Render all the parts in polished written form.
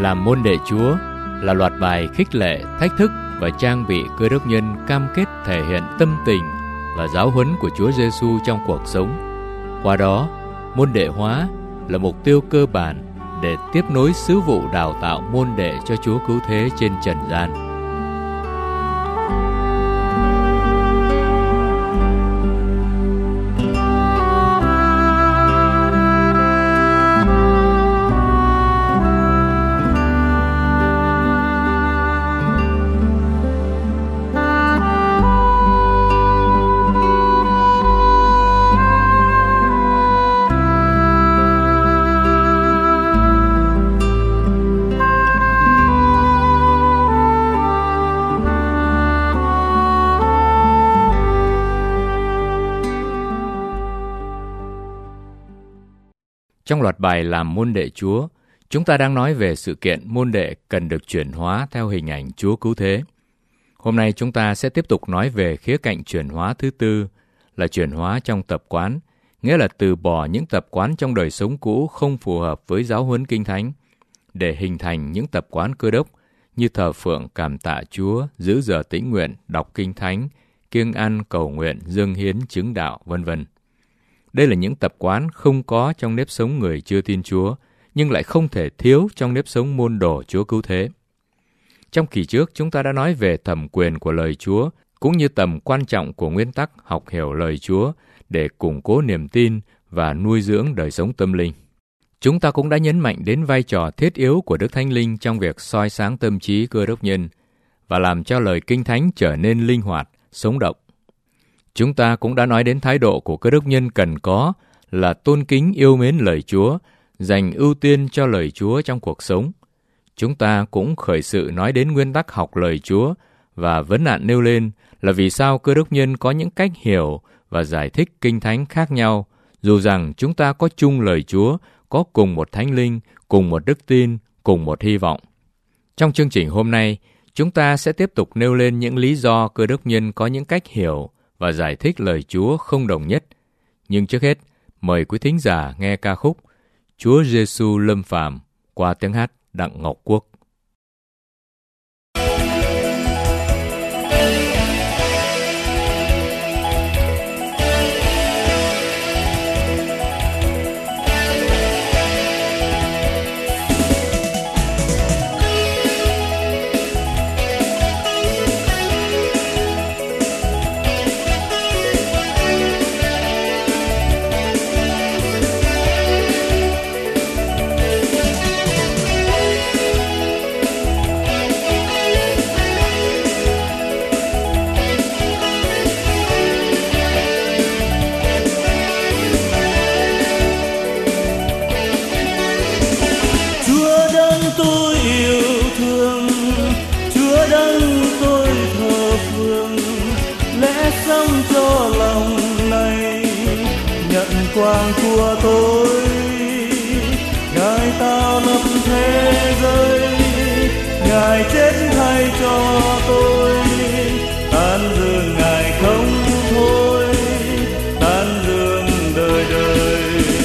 làm môn đệ Chúa là loạt bài khích lệ, thách thức và trang bị Cơ Đốc nhân cam kết thể hiện tâm tình và giáo huấn của Chúa Giêsu trong cuộc sống. Qua đó, môn đệ hóa là mục tiêu cơ bản để tiếp nối sứ vụ đào tạo môn đệ cho Chúa Cứu Thế trên trần gian. Trong loạt bài làm môn đệ Chúa, chúng ta đang nói về sự kiện môn đệ cần được chuyển hóa theo hình ảnh Chúa Cứu Thế. Hôm nay chúng ta sẽ tiếp tục nói về khía cạnh chuyển hóa thứ tư, là chuyển hóa trong tập quán, nghĩa là từ bỏ những tập quán trong đời sống cũ không phù hợp với giáo huấn Kinh Thánh, để hình thành những tập quán Cơ Đốc như thờ phượng, cảm tạ Chúa, giữ giờ tĩnh nguyện, đọc Kinh Thánh, kiêng ăn, cầu nguyện, dâng hiến, chứng đạo, v.v. Đây là những tập quán không có trong nếp sống người chưa tin Chúa, nhưng lại không thể thiếu trong nếp sống môn đồ Chúa Cứu Thế. Trong kỳ trước, chúng ta đã nói về thẩm quyền của lời Chúa, cũng như tầm quan trọng của nguyên tắc học hiểu lời Chúa để củng cố niềm tin và nuôi dưỡng đời sống tâm linh. Chúng ta cũng đã nhấn mạnh đến vai trò thiết yếu của Đức Thánh Linh trong việc soi sáng tâm trí Cơ Đốc nhân và làm cho lời Kinh Thánh trở nên linh hoạt, sống động. Chúng ta cũng đã nói đến thái độ của Cơ Đốc nhân cần có là tôn kính yêu mến lời Chúa, dành ưu tiên cho lời Chúa trong cuộc sống. Chúng ta cũng khởi sự nói đến nguyên tắc học lời Chúa và vấn nạn nêu lên là vì sao Cơ Đốc nhân có những cách hiểu và giải thích Kinh Thánh khác nhau, dù rằng chúng ta có chung lời Chúa, có cùng một Thánh Linh, cùng một đức tin, cùng một hy vọng. Trong chương trình hôm nay, chúng ta sẽ tiếp tục nêu lên những lý do Cơ Đốc nhân có những cách hiểu và giải thích lời Chúa không đồng nhất. Nhưng trước hết, mời quý thính giả nghe ca khúc Chúa Giêsu lâm phàm qua tiếng hát Đặng Ngọc Quốc. Quang của tôi, Ngài tạo lập thế giới, Ngài chết thay cho tôi, tan dường Ngài không thôi, tan dường đời đời.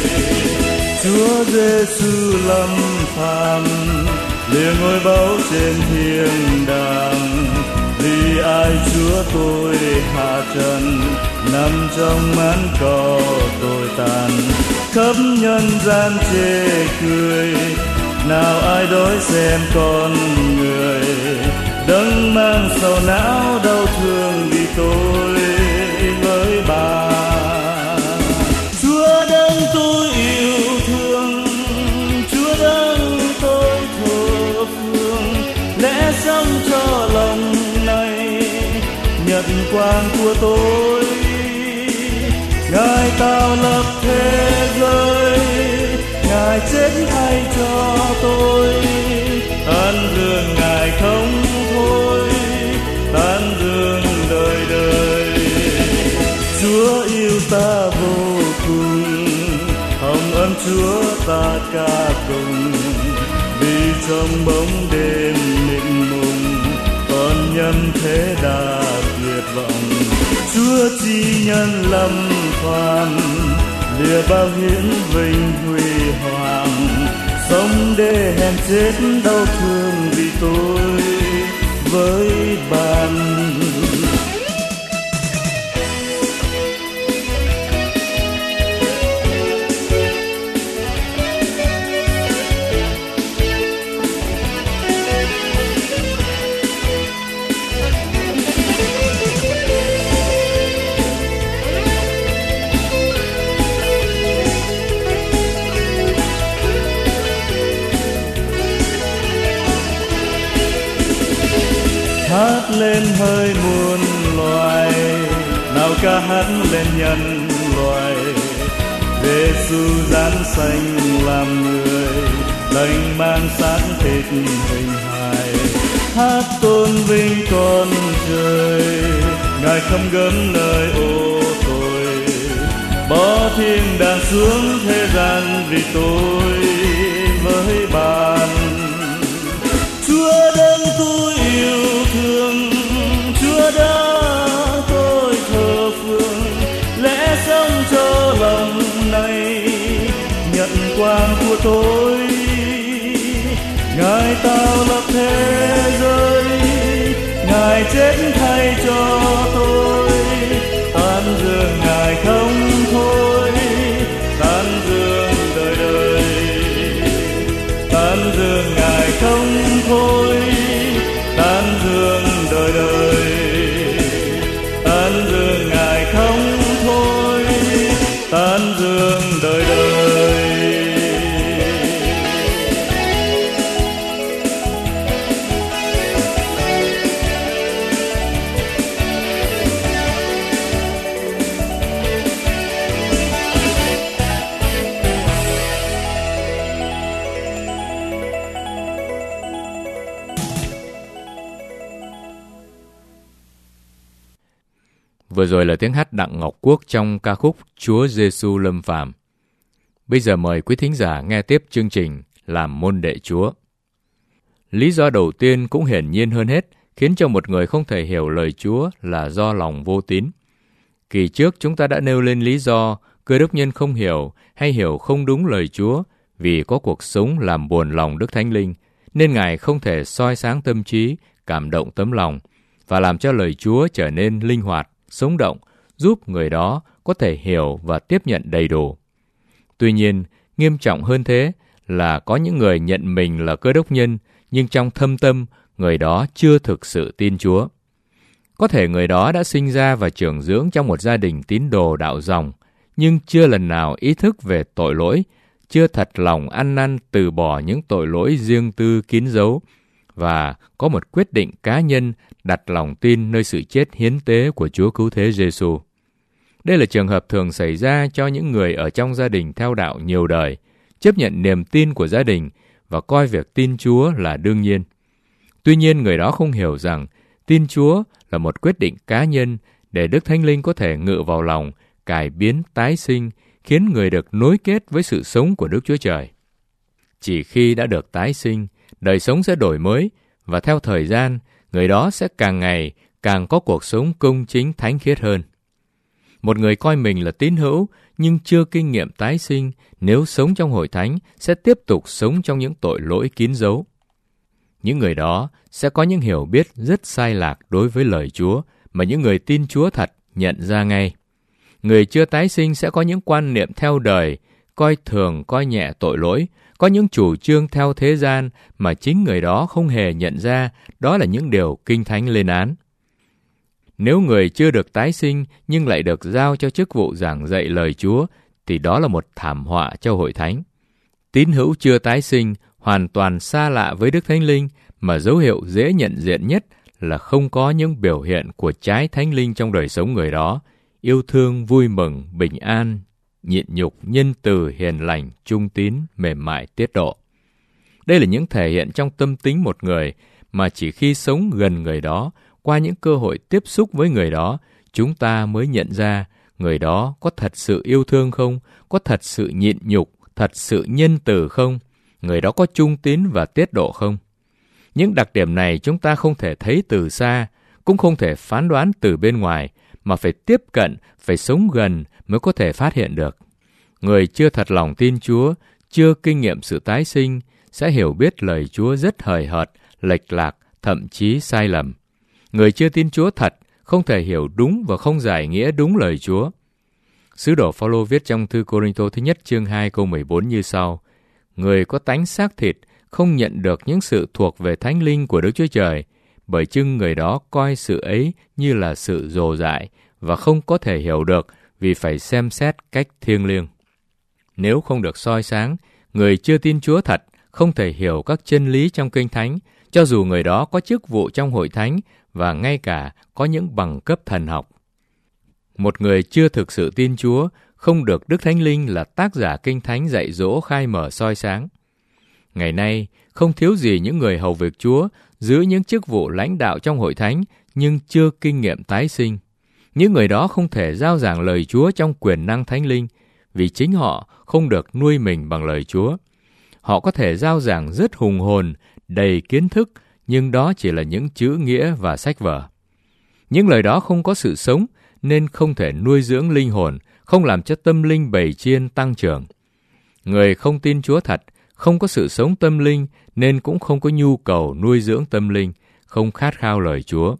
Chúa Giêsu lâm phàm, lìa ngôi báu trên thiên đàng, vì ai Chúa tôi hạ trần, nằm trong màn cỏ tôi tàn. Khắp nhân gian chê cười, nào ai đối xem con người, đấng mang sầu não đau thương vì tôi với bà. Chúa đấng tôi yêu thương, Chúa đấng tôi thờ phượng, lẽ sống cho lòng này, nhật quang của tôi. Ngài tạo lập thế giới, Ngài chết thay cho tôi, tan dường Ngài không thôi, tan dường đời đời. Chúa yêu ta vô cùng, hồng ân Chúa ta ca cùng, vì trong bóng đêm mịt mùng, con nhân thế đã tuyệt vọng. Chúa chi nhân lâm phàm, lìa bao hiến vinh huy hoàng, sống để hèn chết đau thương vì tôi với bạn. Hát lên hơi muôn loài, nào ca hát lên nhân loại. Giê-xu giáng sanh làm người, đành mang xác thịt hình hài. Hát tôn vinh con trời, Ngài không gớm nơi ô tôi. Bỏ thiên đàng xuống thế gian vì tôi với bạn. Chúa đấng tôi yêu thương, Chúa đã tôi thờ phượng, lẽ sống cho lòng này nhận quang của tôi. Ngài tạo lập thế giới, Ngài chết thay cho tôi, tán dương Ngài không thôi, tán dương đời đời, tán dương Ngài không thôi, tán dương đời đời, tán dương Ngài không thôi, tán dương đời đời. Vừa rồi là tiếng hát Đặng Ngọc Quốc trong ca khúc Chúa Giê-xu lâm phàm. Bây giờ mời quý thính giả nghe tiếp chương trình Làm môn đệ Chúa. Lý do đầu tiên cũng hiển nhiên hơn hết khiến cho một người không thể hiểu lời Chúa là do lòng vô tín. Kỳ trước chúng ta đã nêu lên lý do Cơ Đốc nhân không hiểu hay hiểu không đúng lời Chúa vì có cuộc sống làm buồn lòng Đức Thánh Linh, nên Ngài không thể soi sáng tâm trí, cảm động tấm lòng và làm cho lời Chúa trở nên linh hoạt, sống động, giúp người đó có thể hiểu và tiếp nhận đầy đủ. Tuy nhiên, nghiêm trọng hơn thế là có những người nhận mình là Cơ Đốc nhân, nhưng trong thâm tâm, người đó chưa thực sự tin Chúa. Có thể người đó đã sinh ra và trưởng dưỡng trong một gia đình tín đồ đạo dòng, nhưng chưa lần nào ý thức về tội lỗi, chưa thật lòng ăn năn từ bỏ những tội lỗi riêng tư kín dấu, và có một quyết định cá nhân đặt lòng tin nơi sự chết hiến tế của Chúa Cứu Thế Giê-xu. Đây là trường hợp thường xảy ra cho những người ở trong gia đình theo đạo nhiều đời, chấp nhận niềm tin của gia đình và coi việc tin Chúa là đương nhiên. Tuy nhiên, người đó không hiểu rằng tin Chúa là một quyết định cá nhân để Đức Thánh Linh có thể ngự vào lòng, cải biến, tái sinh, khiến người được nối kết với sự sống của Đức Chúa Trời. Chỉ khi đã được tái sinh, đời sống sẽ đổi mới, và theo thời gian, người đó sẽ càng ngày càng có cuộc sống công chính thánh khiết hơn. Một người coi mình là tín hữu nhưng chưa kinh nghiệm tái sinh, nếu sống trong hội thánh sẽ tiếp tục sống trong những tội lỗi kín dấu. Những người đó sẽ có những hiểu biết rất sai lạc đối với lời Chúa mà những người tin Chúa thật nhận ra ngay. Người chưa tái sinh sẽ có những quan niệm theo đời, coi thường, coi nhẹ tội lỗi, có những chủ trương theo thế gian mà chính người đó không hề nhận ra đó là những điều Kinh Thánh lên án. Nếu người chưa được tái sinh nhưng lại được giao cho chức vụ giảng dạy lời Chúa, thì đó là một thảm họa cho hội thánh. Tín hữu chưa tái sinh hoàn toàn xa lạ với Đức Thánh Linh, mà dấu hiệu dễ nhận diện nhất là không có những biểu hiện của trái Thánh Linh trong đời sống người đó: yêu thương, vui mừng, bình an, nhịn nhục, nhân từ, hiền lành, trung tín, mềm mại, tiết độ. Đây là những thể hiện trong tâm tính một người mà chỉ khi sống gần người đó, qua những cơ hội tiếp xúc với người đó, chúng ta mới nhận ra người đó có thật sự yêu thương không, có thật sự nhịn nhục, thật sự nhân từ không, người đó có trung tín và tiết độ không. Những đặc điểm này chúng ta không thể thấy từ xa, cũng không thể phán đoán từ bên ngoài, mà phải tiếp cận, phải sống gần mới có thể phát hiện được. Người chưa thật lòng tin Chúa, chưa kinh nghiệm sự tái sinh sẽ hiểu biết lời Chúa rất hời hợt, lệch lạc, thậm chí sai lầm. Người chưa tin Chúa thật không thể hiểu đúng và không giải nghĩa đúng lời Chúa. Sứ đồ Phao-lô viết trong thư Cô-rinh-tô thứ nhất chương 2 câu 14 như sau: Người có tánh xác thịt không nhận được những sự thuộc về Thánh Linh của Đức Chúa Trời, bởi chưng người đó coi sự ấy như là sự dồ dại và không có thể hiểu được vì phải xem xét cách thiêng liêng. Nếu không được soi sáng, người chưa tin Chúa thật không thể hiểu các chân lý trong Kinh Thánh, cho dù người đó có chức vụ trong hội thánh và ngay cả có những bằng cấp thần học. Một người chưa thực sự tin Chúa không được Đức Thánh Linh là tác giả Kinh Thánh dạy dỗ khai mở soi sáng. Ngày nay, không thiếu gì những người hầu việc Chúa giữ những chức vụ lãnh đạo trong hội thánh nhưng chưa kinh nghiệm tái sinh. Những người đó không thể rao giảng lời Chúa trong quyền năng Thánh Linh vì chính họ không được nuôi mình bằng lời Chúa. Họ có thể rao giảng rất hùng hồn, đầy kiến thức, nhưng đó chỉ là những chữ nghĩa và sách vở. Những lời đó không có sự sống nên không thể nuôi dưỡng linh hồn, không làm cho tâm linh bầy chiên tăng trưởng. Người không tin Chúa thật, không có sự sống tâm linh nên cũng không có nhu cầu nuôi dưỡng tâm linh, không khát khao lời Chúa.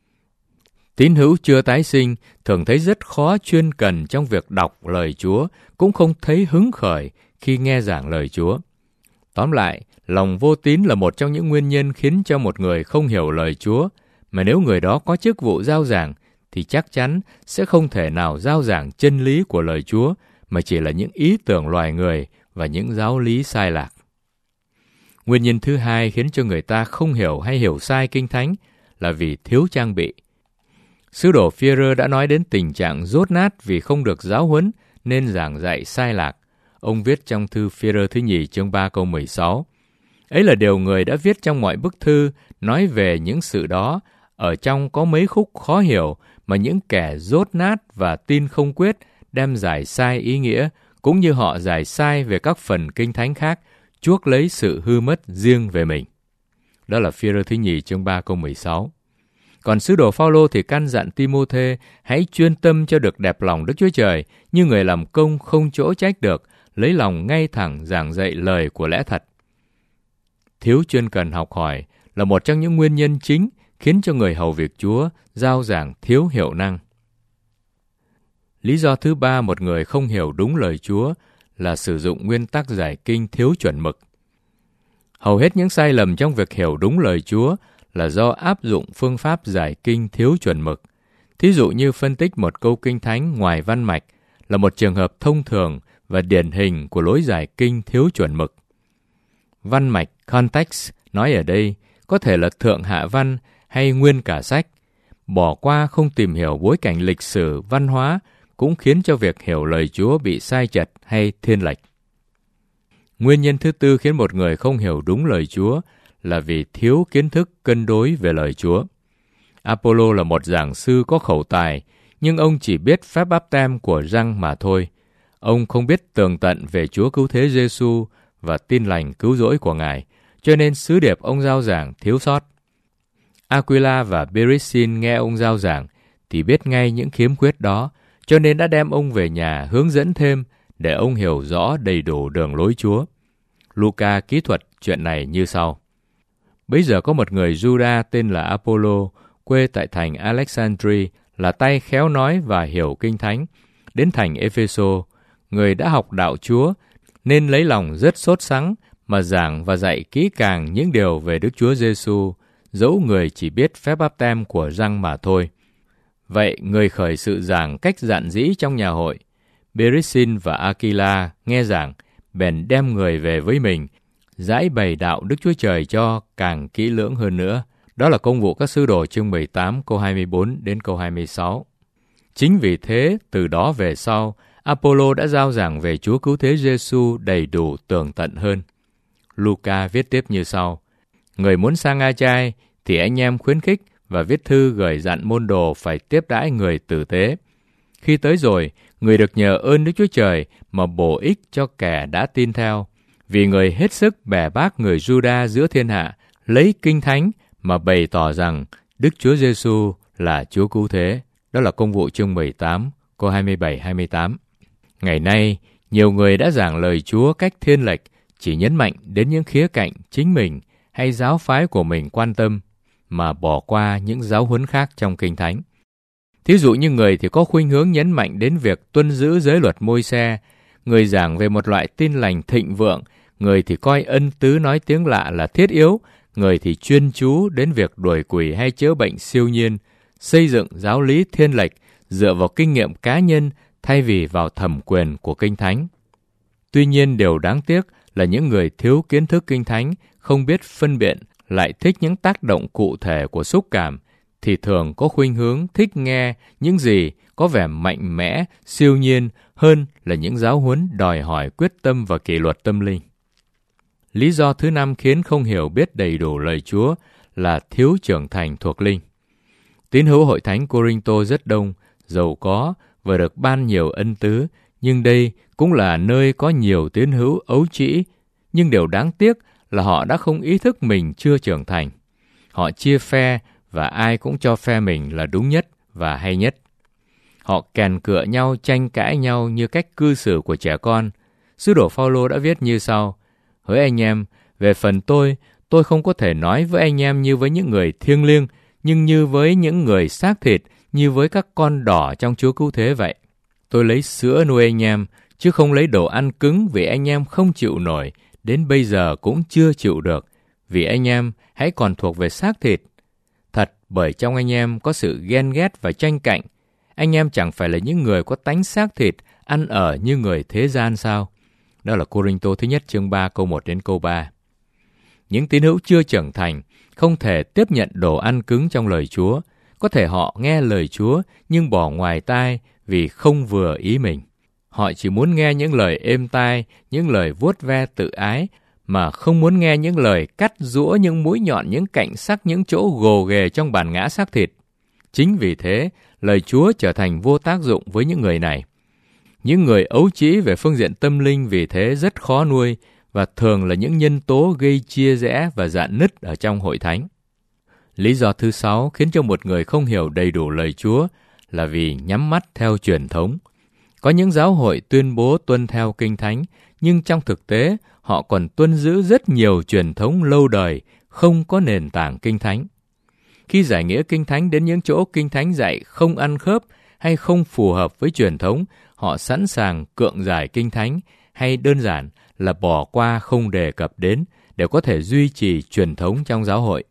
Tín hữu chưa tái sinh thường thấy rất khó chuyên cần trong việc đọc lời Chúa, cũng không thấy hứng khởi khi nghe giảng lời Chúa. Tóm lại, lòng vô tín là một trong những nguyên nhân khiến cho một người không hiểu lời Chúa, mà nếu người đó có chức vụ rao giảng thì chắc chắn sẽ không thể nào rao giảng chân lý của lời Chúa, mà chỉ là những ý tưởng loài người và những giáo lý sai lạc. Nguyên nhân thứ hai khiến cho người ta không hiểu hay hiểu sai Kinh Thánh là vì thiếu trang bị. Sứ đồ Phi-e-rơ đã nói đến tình trạng dốt nát vì không được giáo huấn nên giảng dạy sai lạc. Ông viết trong thư Phi-e-rơ thứ nhì chương 3 câu 16. Ấy là điều người đã viết trong mọi bức thư nói về những sự đó, ở trong có mấy khúc khó hiểu mà những kẻ dốt nát và tin không quyết đem giải sai ý nghĩa, cũng như họ giải sai về các phần Kinh Thánh khác, chuốc lấy sự hư mất riêng về mình. Đó là Phi-e-rơ thứ nhì chương 3 câu 16. Còn sứ đồ Phao-lô thì căn dặn Ti-mô-thê hãy chuyên tâm cho được đẹp lòng Đức Chúa Trời, như người làm công không chỗ trách được, lấy lòng ngay thẳng giảng dạy lời của lẽ thật. Thiếu chuyên cần học hỏi là một trong những nguyên nhân chính khiến cho người hầu việc Chúa rao giảng thiếu hiệu năng. Lý do thứ ba một người không hiểu đúng lời Chúa là sử dụng nguyên tắc giải kinh thiếu chuẩn mực. Hầu hết những sai lầm trong việc hiểu đúng lời Chúa là do áp dụng phương pháp giải kinh thiếu chuẩn mực. Thí dụ như phân tích một câu Kinh Thánh ngoài văn mạch là một trường hợp thông thường và điển hình của lối giải kinh thiếu chuẩn mực. Văn mạch, context, nói ở đây có thể là thượng hạ văn hay nguyên cả sách. Bỏ qua không tìm hiểu bối cảnh lịch sử, văn hóa cũng khiến cho việc hiểu lời Chúa bị sai chật hay thiên lệch. Nguyên nhân thứ tư khiến một người không hiểu đúng lời Chúa là vì thiếu kiến thức cân đối về lời Chúa. Apollo là một giảng sư có khẩu tài, nhưng ông chỉ biết phép báp têm của Giăng mà thôi. Ông không biết tường tận về Chúa Cứu Thế Giêsu và tin lành cứu rỗi của Ngài, cho nên sứ điệp ông rao giảng thiếu sót. Aquila và Perissin nghe ông rao giảng thì biết ngay những khiếm khuyết đó, cho nên đã đem ông về nhà hướng dẫn thêm để ông hiểu rõ đầy đủ đường lối Chúa. Luca kỹ thuật chuyện này như sau. Bấy giờ có một người Juda tên là Apollo, quê tại thành Alexandria, là tay khéo nói và hiểu Kinh Thánh. Đến thành Epheso, người đã học đạo Chúa, nên lấy lòng rất sốt sắng mà giảng và dạy kỹ càng những điều về Đức Chúa Giêsu, dẫu người chỉ biết phép báp têm của Giăng mà thôi. Vậy người khởi sự giảng cách dạn dĩ trong nhà hội. Perissin và Aquila nghe giảng, bèn đem người về với mình, giải bày đạo Đức Chúa Trời cho càng kỹ lưỡng hơn nữa. Đó là Công vụ các sứ đồ chương 18 câu 24 đến câu 26. Chính vì thế, từ đó về sau, Apollo đã rao giảng về Chúa Cứu Thế Giêsu đầy đủ tường tận hơn. Luca viết tiếp như sau. Người muốn sang Achai thì anh em khuyến khích và viết thư gửi dặn môn đồ phải tiếp đãi người tử tế. Khi tới rồi, người được nhờ ơn Đức Chúa Trời mà bổ ích cho kẻ đã tin theo, vì người hết sức bè bác người Juda giữa thiên hạ, lấy Kinh Thánh mà bày tỏ rằng Đức Chúa Giêsu là Chúa Cứu Thế. Đó là Công vụ chương 18, câu 27-28. Ngày nay, Nhiều người đã giảng lời Chúa cách thiên lệch, chỉ nhấn mạnh đến những khía cạnh chính mình hay giáo phái của mình quan tâm, mà bỏ qua những giáo huấn khác trong Kinh Thánh. Thí dụ như người thì có khuynh hướng nhấn mạnh đến việc tuân giữ giới luật Môi-se, người giảng về một loại tin lành thịnh vượng, người thì coi ân tứ nói tiếng lạ là thiết yếu, người thì chuyên chú đến việc đuổi quỷ hay chữa bệnh siêu nhiên, xây dựng giáo lý thiên lệch dựa vào kinh nghiệm cá nhân thay vì vào thẩm quyền của Kinh Thánh. Tuy nhiên, điều đáng tiếc là những người thiếu kiến thức Kinh Thánh, không biết phân biệt, lại thích những tác động cụ thể của xúc cảm, thì thường có khuynh hướng thích nghe những gì có vẻ mạnh mẽ, siêu nhiên hơn là những giáo huấn đòi hỏi quyết tâm và kỷ luật tâm linh. Lý do thứ 5 khiến không hiểu biết đầy đủ lời Chúa là thiếu trưởng thành thuộc linh. Tín hữu hội thánh Cô-rinh-tô rất đông, giàu có và được ban nhiều ân tứ, nhưng đây cũng là nơi có nhiều tín hữu ấu trĩ, nhưng điều đáng tiếc là họ đã không ý thức mình chưa trưởng thành. Họ chia phe và ai cũng cho phe mình là đúng nhất và hay nhất. Họ kèn cựa nhau, tranh cãi nhau như cách cư xử của trẻ con. Sứ đồ Phao-lô đã viết như sau: Hỡi anh em, về phần tôi không có thể nói với anh em như với những người thiêng liêng, nhưng như với những người xác thịt, như với các con đỏ trong Chúa Cứu Thế vậy. Tôi lấy sữa nuôi anh em, chứ không lấy đồ ăn cứng, vì anh em không chịu nổi, đến bây giờ cũng chưa chịu được, vì anh em hãy còn thuộc về xác thịt. Thật, bởi trong anh em có sự ghen ghét và tranh cạnh. Anh em chẳng phải là những người có tánh xác thịt, ăn ở như người thế gian sao? Đó là Cô-rinh-tô thứ nhất chương 3 câu 1 đến câu 3. Những tín hữu chưa trưởng thành không thể tiếp nhận đồ ăn cứng trong lời Chúa. Có thể họ nghe lời Chúa nhưng bỏ ngoài tai vì không vừa ý mình. Họ chỉ muốn nghe những lời êm tai, những lời vuốt ve tự ái, mà không muốn nghe những lời cắt giũa những mũi nhọn, những cạnh sắc, những chỗ gồ ghề trong bản ngã xác thịt. Chính vì thế, lời Chúa trở thành vô tác dụng với những người này. Những người ấu trĩ về phương diện tâm linh vì thế rất khó nuôi, và thường là những nhân tố gây chia rẽ và rạn nứt ở trong hội thánh. Lý do thứ 6 khiến cho một người không hiểu đầy đủ lời Chúa là vì nhắm mắt theo truyền thống. Có những giáo hội tuyên bố tuân theo Kinh Thánh, nhưng trong thực tế họ còn tuân giữ rất nhiều truyền thống lâu đời, không có nền tảng Kinh Thánh. Khi giải nghĩa Kinh Thánh đến những chỗ Kinh Thánh dạy không ăn khớp hay không phù hợp với truyền thống, họ sẵn sàng cưỡng giải Kinh Thánh hay đơn giản là bỏ qua không đề cập đến để có thể duy trì truyền thống trong giáo hội.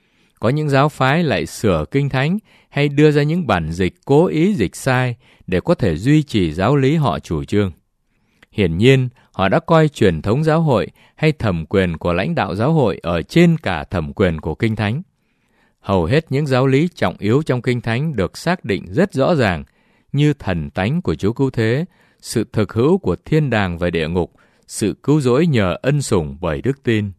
Có những giáo phái lại sửa Kinh Thánh hay đưa ra những bản dịch cố ý dịch sai để có thể duy trì giáo lý họ chủ trương. Hiển nhiên, họ đã coi truyền thống giáo hội hay thẩm quyền của lãnh đạo giáo hội ở trên cả thẩm quyền của Kinh Thánh. Hầu hết những giáo lý trọng yếu trong Kinh Thánh được xác định rất rõ ràng, như thần tánh của Chúa Cứu Thế, sự thực hữu của thiên đàng và địa ngục, sự cứu rỗi nhờ ân sủng bởi đức tin.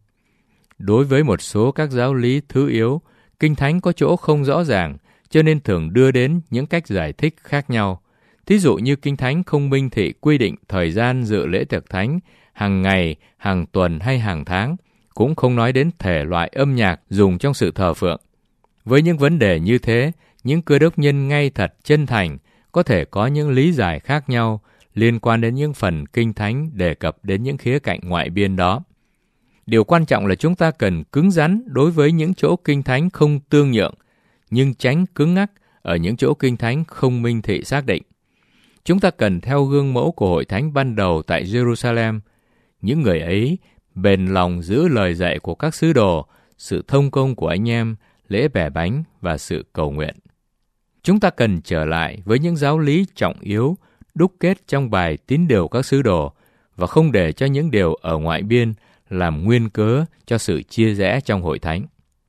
Đối với một số các giáo lý thứ yếu, Kinh Thánh có chỗ không rõ ràng, cho nên thường đưa đến những cách giải thích khác nhau. Thí dụ như Kinh Thánh không minh thị quy định thời gian dự lễ tiệc thánh, hàng ngày, hàng tuần hay hàng tháng, cũng không nói đến thể loại âm nhạc dùng trong sự thờ phượng. Với những vấn đề như thế, những cơ đốc nhân ngay thật chân thành có thể có những lý giải khác nhau liên quan đến những phần Kinh Thánh đề cập đến những khía cạnh ngoại biên đó. Điều quan trọng là chúng ta cần cứng rắn đối với những chỗ Kinh Thánh không tương nhượng, nhưng tránh cứng ngắc ở những chỗ Kinh Thánh không minh thị xác định. Chúng ta cần theo gương mẫu của hội thánh ban đầu tại Jerusalem. Những người ấy bền lòng giữ lời dạy của các sứ đồ, sự thông công của anh em, lễ bẻ bánh và sự cầu nguyện. Chúng ta cần trở lại với những giáo lý trọng yếu đúc kết trong bài tín điều các sứ đồ và không để cho những điều ở ngoại biên làm nguyên cớ cho sự chia rẽ trong hội thánh.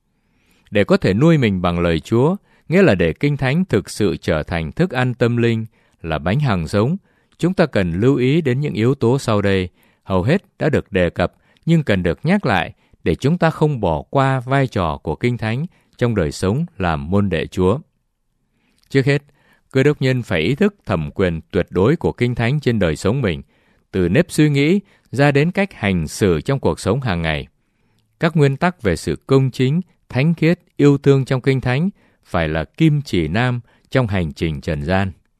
Để có thể nuôi mình bằng lời Chúa, nghĩa là để Kinh Thánh thực sự trở thành thức ăn tâm linh, là bánh hằng sống, chúng ta cần lưu ý đến những yếu tố sau đây, hầu hết đã được đề cập nhưng cần được nhắc lại để chúng ta không bỏ qua vai trò của Kinh Thánh trong đời sống làm môn đệ Chúa. Trước hết, cơ đốc nhân phải ý thức thẩm quyền tuyệt đối của Kinh Thánh trên đời sống mình, từ nếp suy nghĩ ra đến cách hành xử trong cuộc sống hàng ngày. Các nguyên tắc về sự công chính, thánh khiết, yêu thương trong Kinh Thánh phải là kim chỉ nam trong hành trình trần gian.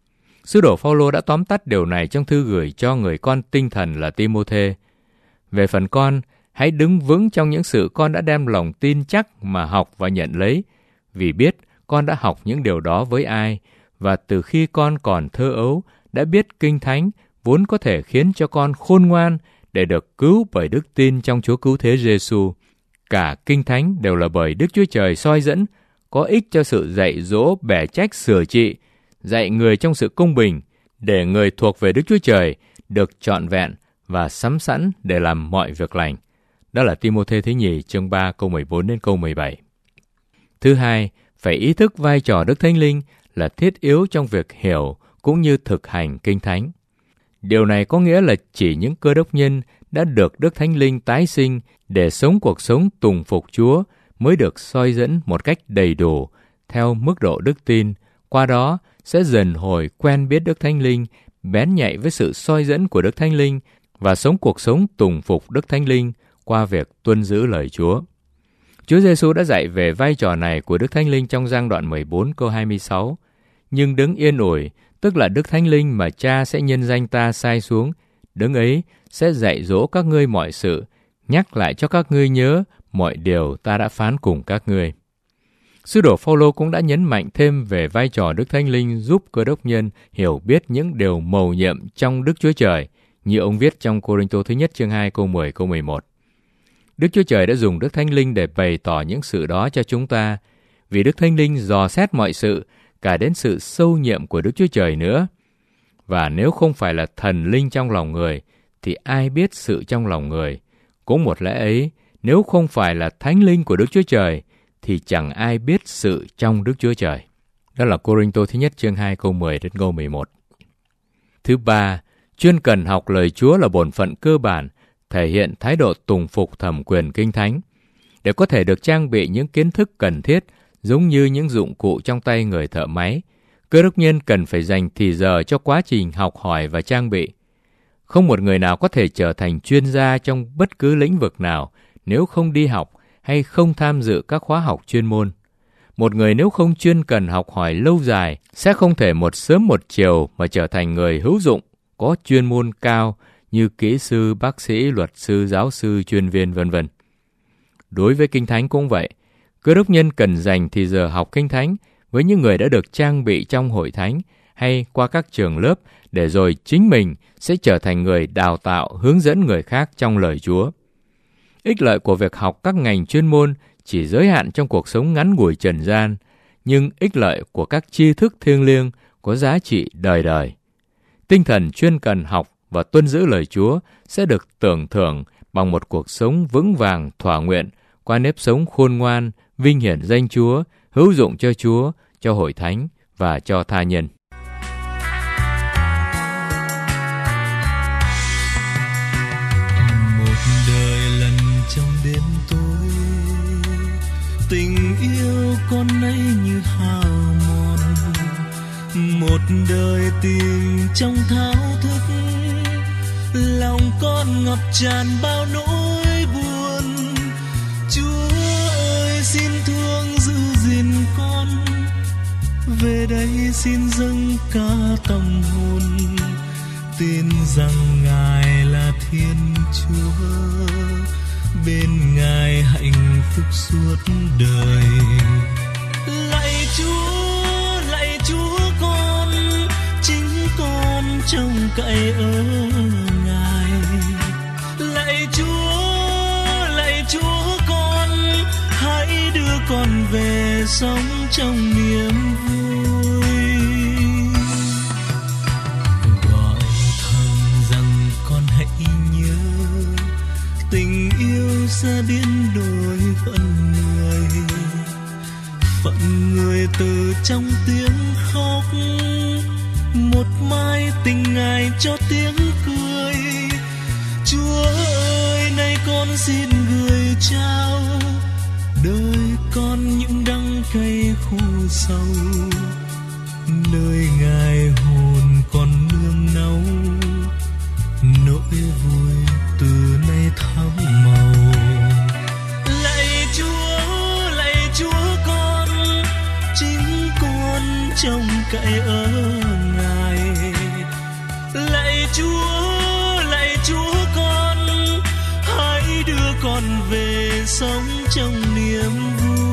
Sứ đồ Phaolô đã tóm tắt điều này trong thư gửi cho người con tinh thần là Ti-mô-thê. Về phần con, hãy đứng vững trong những sự con đã đem lòng tin chắc mà học và nhận lấy, vì biết con đã học những điều đó với ai, và từ khi con còn thơ ấu đã biết Kinh Thánh vốn có thể khiến cho con khôn ngoan để được cứu bởi đức tin trong Chúa Cứu Thế Giêsu. Cả Kinh Thánh đều là bởi Đức Chúa Trời soi dẫn, có ích cho sự dạy dỗ, bẻ trách, sửa trị, dạy người trong sự công bình, để người thuộc về Đức Chúa Trời được trọn vẹn và sắm sẵn để làm mọi việc lành. Đó là Ti-mô-thê thứ nhì chương 3 câu 14 đến câu 17. Thứ hai, phải ý thức vai trò Đức Thánh Linh là thiết yếu trong việc hiểu cũng như thực hành Kinh Thánh. Điều này có nghĩa là chỉ những cơ đốc nhân đã được Đức Thánh Linh tái sinh để sống cuộc sống tùng phục Chúa mới được soi dẫn một cách đầy đủ theo mức độ đức tin, qua đó sẽ dần hồi quen biết Đức Thánh Linh, bén nhạy với sự soi dẫn của Đức Thánh Linh và sống cuộc sống tùng phục Đức Thánh Linh qua việc tuân giữ lời Chúa. Chúa Giêsu đã dạy về vai trò này của Đức Thánh Linh trong Giăng đoạn 14 câu 26. Nhưng đấng yên ủi, tức là Đức Thánh Linh mà Cha sẽ nhân danh ta sai xuống, đấng ấy sẽ dạy dỗ các ngươi mọi sự, nhắc lại cho các ngươi nhớ mọi điều ta đã phán cùng các ngươi. Sứ đồ Phaolô cũng đã nhấn mạnh thêm về vai trò Đức Thánh Linh giúp cơ đốc nhân hiểu biết những điều mầu nhiệm trong Đức Chúa Trời, như ông viết trong Cô-rinh-tô thứ nhất chương 2 câu 10 câu 11. Đức Chúa Trời đã dùng Đức Thánh Linh để bày tỏ những sự đó cho chúng ta, vì Đức Thánh Linh dò xét mọi sự, cả đến sự sâu nhiệm của Đức Chúa Trời nữa. Và nếu không phải là thần linh trong lòng người, thì ai biết sự trong lòng người? Cũng một lẽ ấy, nếu không phải là Thánh Linh của Đức Chúa Trời, thì chẳng ai biết sự trong Đức Chúa Trời. Đó là Cô-rinh-tô thứ nhất chương 2 câu 10 đến câu 11. Thứ ba, chuyên cần học lời Chúa là bổn phận cơ bản, thể hiện thái độ tùng phục thẩm quyền Kinh Thánh. Để có thể được trang bị những kiến thức cần thiết, giống như những dụng cụ trong tay người thợ máy, cơ đốc nhân cần phải dành thì giờ cho quá trình học hỏi và trang bị. Không một người nào có thể trở thành chuyên gia trong bất cứ lĩnh vực nào nếu không đi học hay không tham dự các khóa học chuyên môn. Một người nếu không chuyên cần học hỏi lâu dài sẽ không thể một sớm một chiều mà trở thành người hữu dụng, có chuyên môn cao như kỹ sư, bác sĩ, luật sư, giáo sư, chuyên viên v.v. Đối với Kinh Thánh cũng vậy, cơ đốc nhân cần dành thì giờ học Kinh Thánh với những người đã được trang bị trong hội thánh hay qua các trường lớp, để rồi chính mình sẽ trở thành người đào tạo, hướng dẫn người khác trong lời Chúa. Ích lợi của việc học các ngành chuyên môn chỉ giới hạn trong cuộc sống ngắn ngủi trần gian, nhưng ích lợi của các tri thức thiêng liêng có giá trị đời đời. Tinh thần chuyên cần học và tuân giữ lời Chúa sẽ được tưởng thưởng bằng một cuộc sống vững vàng thỏa nguyện qua nếp sống khôn ngoan, vinh hiển danh Chúa, hữu dụng cho Chúa, cho hội thánh và cho tha nhân. Một đời lần trong đêm tối, tình yêu con nay như hao mòn. Một đời tìm trong thao thức, lòng con ngập tràn bao nỗi buồn. Chúa ơi xin thương giữ gìn con, về đây xin dâng cả tâm hồn, tin rằng Ngài là Thiên Chúa, bên Ngài hạnh phúc suốt đời. Lạy Chúa con, chính con trông cậy ở Ngài. Lạy Chúa con, hãy đưa con về sống trong niềm vui. Gọi thầm rằng con hãy nhớ, tình yêu sẽ biến đổi phận người. Phận người từ trong tiếng khóc, một mai tình Ngài cho tiếng cười. Chúa ơi, nay con xin gửi trao đời con những đắng cay khô sâu, nơi Ngài hồn còn nương náu, nỗi vui từ nay thắm màu. Lạy Chúa con, chính con trông cậy ở Ngài. Chúa con, hãy đưa con về sống trong niềm vui.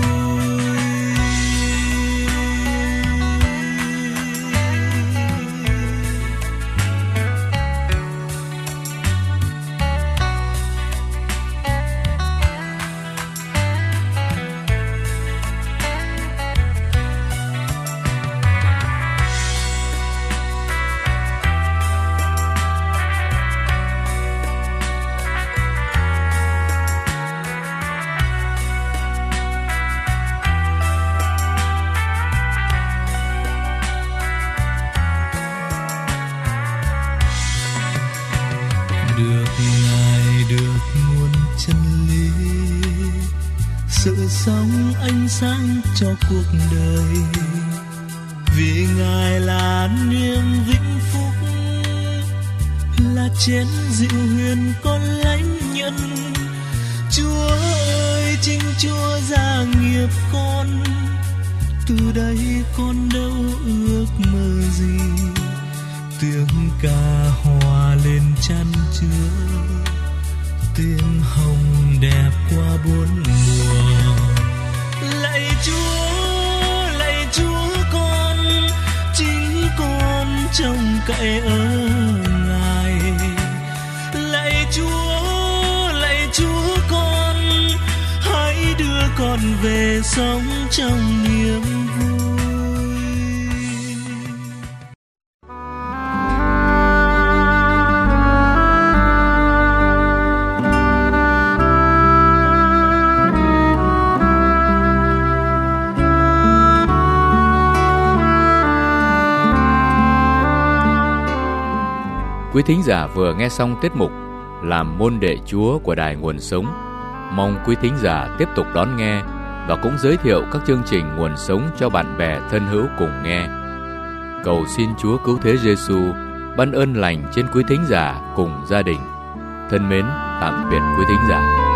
Sự sống ánh sáng cho cuộc đời, vì Ngài là niềm vĩnh phúc, là chén rượu huyền con lãnh nhận. Chúa ơi, chính Chúa gia nghiệp con, từ đây con đâu ước mơ gì. Tiếng ca hòa lên chan chứa, tiếng hồng đẹp qua bốn mùa. Lạy Chúa con, chính con trông cậy ở Ngài. Lạy Chúa con, hãy đưa con về sống trong niềm vui. Quý thính giả vừa nghe xong tiết mục Làm môn đệ Chúa của Đài Nguồn Sống. Mong quý thính giả tiếp tục đón nghe và cũng giới thiệu các chương trình Nguồn Sống cho bạn bè thân hữu cùng nghe. Cầu xin Chúa Cứu Thế Giêsu ban ơn lành trên quý thính giả cùng gia đình. Thân mến, tạm biệt quý thính giả.